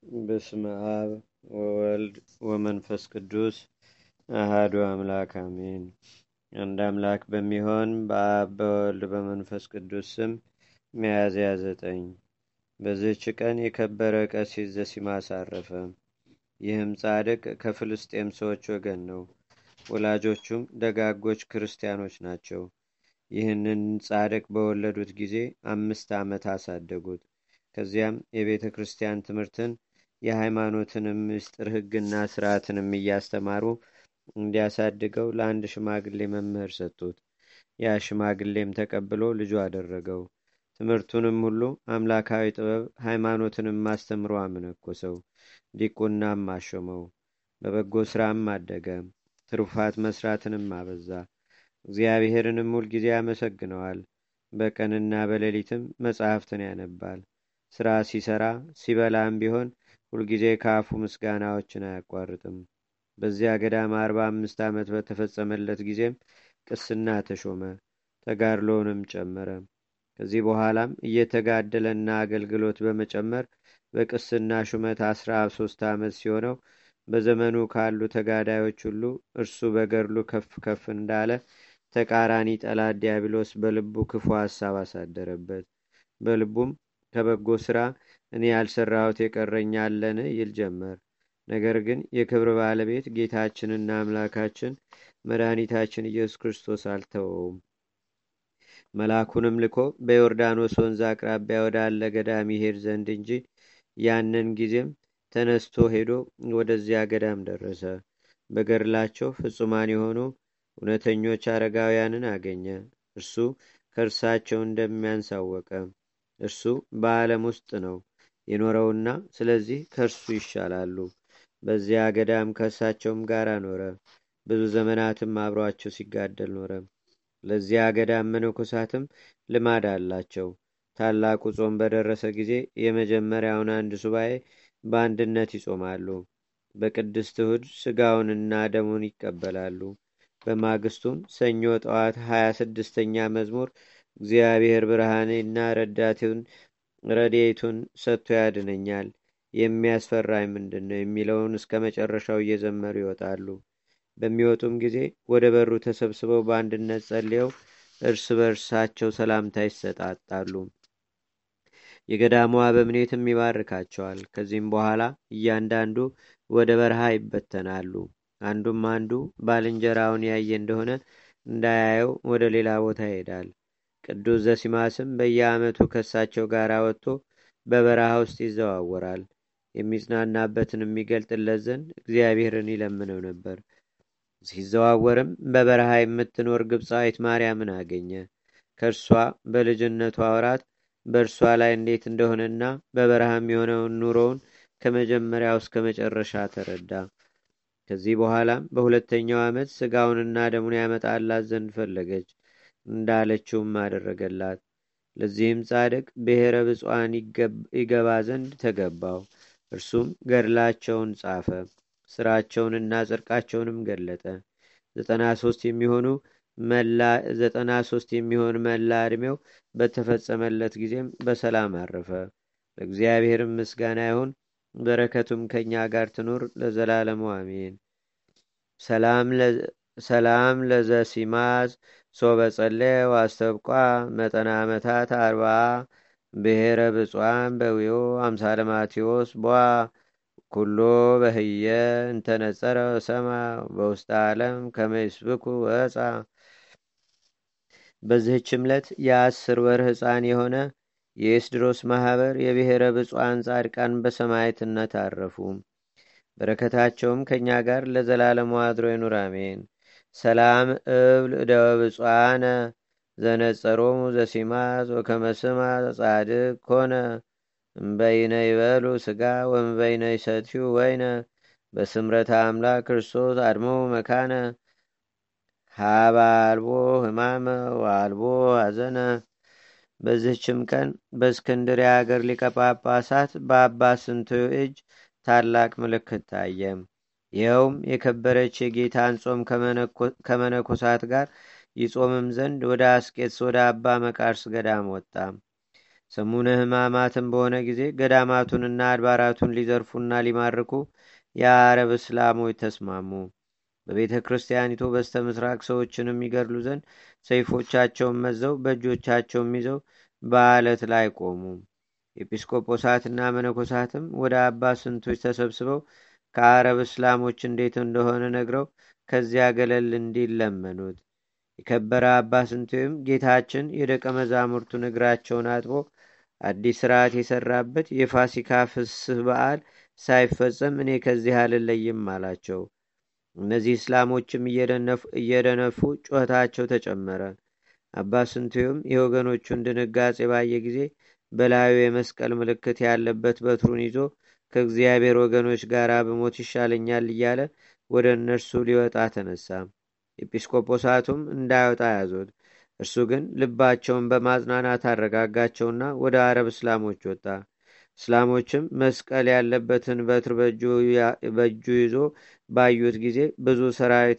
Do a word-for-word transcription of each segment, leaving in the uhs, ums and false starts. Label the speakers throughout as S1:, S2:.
S1: በስመ አብ ወወልድ ወመንፈስ ቅዱስ አሃዱ አምላክ አሜን። አንድ አምላክ በሚሆን በአብ በወልድ በመንፈስ ቅዱስ ስም ሚያዝያ ዘጠኝ በዚህች ቀን የከበረ ቀሲስ ዘሲማስ አረፈ። ይህም ጻድቅ ከፍልስጤም ሰዎች ወገን ነው። ወላጆቹም ደጋጎች ክርስቲያኖች ናቸው። ይህንን ጻድቅ በወለዱት ጊዜ አምስት ዓመት አሳደጉት። ከዚያም የቤተ ክርስቲያን ትምህርትን የሃይማኖትንም ምስጢር ሕግና ስርዓትንም እያስተማሩ እንዲያሳድገው ለአንድ ሽማግሌ መምህር ሰጡት። ያ ሽማግሌም ተቀብሎ ልጁ አደረገው። ትምህርቱንም ሁሉ አምላካዊ ጥበብ ሃይማኖትንም አስተምሮ አመነኮሰው። ዲቁናም አሾመው። በበጎ ሥራም አደገ። ትሩፋት መስራትንም አበዛ። እግዚአብሔርንም ሁልጊዜ ያመሰግነዋል። በቀንና በሌሊትም መጻሕፍትን ያነባል። ሥራ ሲሰራ ሲበላም ቢሆን ሁልጊዜ ከአፉ ምስጋናዎችን አያቋርጥም። በዚያ ገዳም አርባ አምስት ዓመት በተፈጸመለት ጊዜም ቅስና ተሾመ። ተጋድሎውንም ጨመረ። ከዚህ በኋላም እየተጋደለና አገልግሎት በመጨመር በቅስና ሹመት አስራ ሶስት ዓመት ሲሆነው በዘመኑ ካሉ ተጋዳዮች ሁሉ እርሱ በገድሉ ከፍ ከፍ እንዳለ ተቃራኒ ጠላት ዲያብሎስ በልቡ ክፉ ሐሳብ አሳደረበት። በልቡም ከበጎ ሥራ እኔ ያልሰራሁት የቀረኝ አለን ይል ጀመር። ነገር ግን የክብር ባለቤት ጌታችንና አምላካችን መድኃኒታችን ኢየሱስ ክርስቶስ አልተወውም። መልአኩንም ልኮ በዮርዳኖስ ወንዝ አቅራቢያ ወዳለ ገዳም ይሄድ ዘንድ እንጂ። ያንን ጊዜም ተነስቶ ሄዶ ወደዚያ ገዳም ደረሰ። በገድላቸው ፍጹማን የሆኑ እውነተኞች አረጋውያንን አገኘ። እርሱ ከእርሳቸው እንደሚያንሳወቀ እርሱ በዓለም ውስጥ ነው የኖረውና ስለዚህ ከእርሱ ይሻላሉ። በዚያ ገዳም ከእርሳቸውም ጋር ኖረ። ብዙ ዘመናትም አብሯቸው ሲጋደል ኖረ። ለዚያ ገዳም መነኮሳትም ልማድ አላቸው። ታላቁ ጾም በደረሰ ጊዜ የመጀመሪያውን አንድ ሱባኤ በአንድነት ይጾማሉ። በቅድስት እሁድ ስጋውንና ደሙን ይቀበላሉ። በማግስቱም ሰኞ ጠዋት ሀያ ስድስተኛ መዝሙር እግዚአብሔር ብርሃኔና ረዳቴውን ረድኤቱን ሰጥቶ ያድነኛል የሚያስፈራኝ ምንድን ነው የሚለውን እስከ መጨረሻው እየዘመሩ ይወጣሉ። በሚወጡም ጊዜ ወደ በሩ ተሰብስበው በአንድነት ጸልየው እርስ በርሳቸው ሰላምታ ይሰጣጣሉ። የገዳሙ አበምኔትም ይባርካቸዋል። ከዚህም በኋላ እያንዳንዱ ወደ በረሃ ይበተናሉ። አንዱም አንዱ ባልንጀራውን ያየ እንደሆነ እንዳያየው ወደ ሌላ ቦታ ይሄዳል። ቅዱስ ዘሲማስም በየዓመቱ ከሳቸው ጋር ወጥቶ በበረሃ ውስጥ ይዘዋወራል። የሚጽናናበትን የሚገልጥለት ዘንድ እግዚአብሔርን ይለምነው ነበር። ሲዘዋወርም በበረሃ የምትኖር ግብፃዊት ማርያምን አገኘ። ከእርሷ በልጅነቷ ወራት በእርሷ ላይ እንዴት እንደሆነና በበረሃም የሆነውን ኑሮውን ከመጀመሪያው እስከ መጨረሻ ተረዳ። ከዚህ በኋላም በሁለተኛው ዓመት ስጋውንና ደሙን ያመጣላት ዘንድ ፈለገች። እንዳለችውም አደረገላት። ለዚህም ጻድቅ ብሔረ ብፁዓን ይገባ ዘንድ ተገባው። እርሱም ገድላቸውን ጻፈ። ስራቸውንና ጽድቃቸውንም ገለጠ። ዘጠና ሶስት የሚሆኑ ዘጠና ሶስት የሚሆን መላ ዕድሜው በተፈጸመለት ጊዜም በሰላም አረፈ። ለእግዚአብሔርም ምስጋና ይሁን፣ በረከቱም ከእኛ ጋር ትኑር ለዘላለሙ አሜን። ሰላም ለዘሲማዝ ሶበ ጸለየ ዋስተብቋ መጠና ዓመታት አርባ ብሔረ ብፁዓን በዊዮ አምሳለ ማቴዎስ ቧ ኩሎ በህየ እንተነጸረ ሰማ በውስጥ ዓለም ከመይስብኩ ወፃ። በዚህች ዕለት የአስር ወር ሕፃን የሆነ የኤስድሮስ ማኅበር የብሔረ ብፁዓን ጻድቃን በሰማዕትነት አረፉ። በረከታቸውም ከእኛ ጋር ለዘላለሙ አድሮ ይኑር አሜን። ሰላም እብል እደወ ብፁዓነ ዘነጸሮሙ ዘሲማዝ ወከመስማ ጻድቅ ኮነ እምበይነ ይበሉ ስጋ ወእምበይነ ይሰትዩ ወይነ በስምረተ አምላክ ክርስቶስ አድሞ መካነ ሃባ አልቦ ህማመ ወአልቦ ሐዘነ። በዚህችም ቀን በእስክንድርያ አገር ሊቀ ጳጳሳት በአባ ስንትዩ እጅ ታላቅ ምልክት ታየ። ይኸውም የከበረች የጌታን ጾም ከመነኮሳት ጋር ይጾምም ዘንድ ወደ አስቄትስ ወደ አባ መቃርስ ገዳም ወጣ። ሰሙነ ሕማማትም በሆነ ጊዜ ገዳማቱንና አድባራቱን ሊዘርፉና ሊማርኩ የአረብ እስላሞች ተስማሙ። በቤተ ክርስቲያኒቱ በስተ ምስራቅ ሰዎችንም ይገድሉ ዘንድ ሰይፎቻቸውን መዘው በእጆቻቸውም ይዘው በአለት ላይ ቆሙ። ኤጲስቆጶሳትና መነኮሳትም ወደ አባ ስንቶች ተሰብስበው ከአረብ እስላሞች እንዴት እንደሆነ ነግረው ከዚያ ገለል እንዲል ለመኑት። የከበረ አባ ስንቶይም ጌታችን የደቀ መዛሙርቱን እግራቸውን አጥቦ አዲስ ስርዓት የሰራበት የፋሲካ ፍስህ በዓል ሳይፈጸም እኔ ከዚህ አልለይም አላቸው። እነዚህ እስላሞችም እየደነፉ ጩኸታቸው ተጨመረ። አባ ስንቶይም የወገኖቹን ድንጋጼ ባየ ጊዜ በላዩ የመስቀል ምልክት ያለበት በትሩን ይዞ ከእግዚአብሔር ወገኖች ጋር በሞት ይሻለኛል እያለ ወደ እነርሱ ሊወጣ ተነሳ። ኤጲስቆጶሳቱም እንዳይወጣ ያዙት። እርሱ ግን ልባቸውን በማጽናናት አረጋጋቸውና ወደ አረብ እስላሞች ወጣ። እስላሞችም መስቀል ያለበትን በትር በእጁ ይዞ ባዩት ጊዜ ብዙ ሰራዊት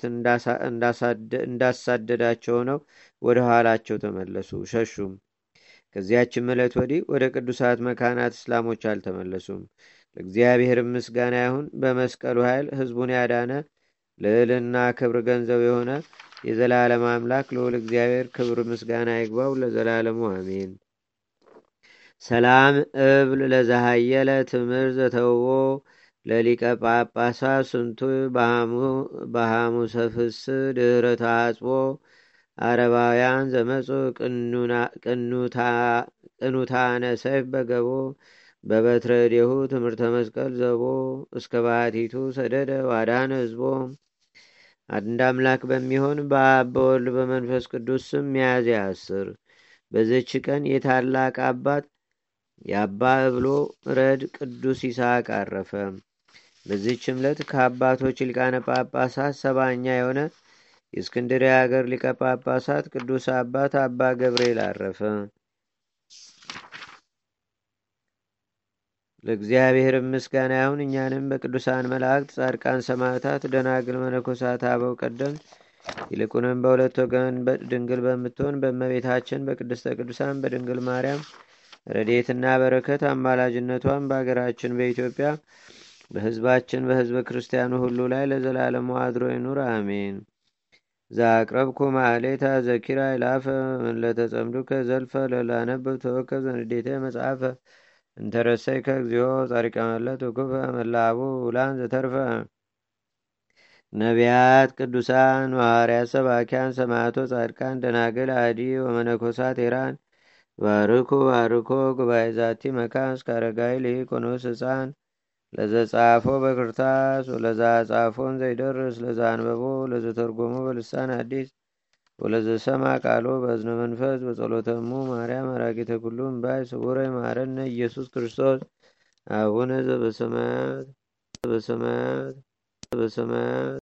S1: እንዳሳደዳቸው ነው ወደ ኋላቸው ተመለሱ፣ ሸሹም። ከዚያችም ዕለት ወዲህ ወደ ቅዱሳት መካናት እስላሞች አልተመለሱም። ለእግዚአብሔር ምስጋና ይሁን። በመስቀሉ ኃይል ሕዝቡን ያዳነ ልዕልና ክብር ገንዘብ የሆነ የዘላለም አምላክ ልዑል እግዚአብሔር ክብር ምስጋና ይግባው ለዘላለሙ አሜን። ሰላም እብል ለዛሃየለ ትምህር ዘተውቦ ለሊቀ ጳጳሳት ስንቱ በሐሙሰ ፍስሕ ድኅረ ተአጽቦ አረባውያን ዘመፁ ቅኑታነ ሰይፍ በገቦ በበትረ እዴሁ ትምህርተ መስቀል ዘቦ እስከ ባሕቲቱ ሰደደ ዋዳነ ህዝቦ። አንድ አምላክ በሚሆን በአብ በወልድ በመንፈስ ቅዱስ ስም ሚያዝያ አስር በዚች ቀን የታላቅ አባት የአባ እብሎ ረድ ቅዱስ ይስሐቅ አረፈ። በዚህች ዕለት ከአባቶች ሊቃነ ጳጳሳት ሰባኛ የሆነ የእስክንድርያ ሀገር ሊቀ ጳጳሳት ቅዱስ አባት አባ ገብርኤል አረፈ። ለእግዚአብሔር ምስጋና ይሁን። እኛንም በቅዱሳን መላእክት፣ ጻድቃን፣ ሰማዕታት፣ ደናግል፣ መነኮሳት፣ አበው ቀደምት ይልቁንም በሁለት ወገን ድንግል በምትሆን በእመቤታችን በቅድስተ ቅዱሳን በድንግል ማርያም ረድኤትና በረከት አማላጅነቷን በአገራችን በኢትዮጵያ በሕዝባችን በሕዝበ ክርስቲያኑ ሁሉ ላይ ለዘላለሙ አድሮ ይኑር፣ አሜን። ዛቅረብኩ ማሌታ ዘኪራ ይላፈ ለተጸምዱከ ዘልፈ ለላነብብ ተወከብ ዘንዴተ መጽሐፈ እንተረሰይ ከእግዚኦ ጻሪቀ መለት ውኩፈ መላቡ ውላን ዘተርፈ ነቢያት፣ ቅዱሳን፣ ሐዋርያት፣ ሰባኪያን፣ ሰማዕቶ፣ ጻድቃን፣ ደናግል፣ አዲ ወመነኮሳት ሄራን ባርኩ ባርኮ ጉባኤ ዛቲ መካን እስከ አረጋዊ ሊቆኖስ ሕፃን ለዘጻፎ በክርታስ ወለዛ ጻፎን ዘይደርስ ለዛ አንበቦ ለዘተርጎሞ በልሳን አዲስ ወለዘሰማ ቃሎ በእዝነ መንፈስ በጸሎተሙ ማርያም አራቂተ ኩሉ እምባይ ስውረ ማረነ ኢየሱስ ክርስቶስ አቡነ ዘበሰማያት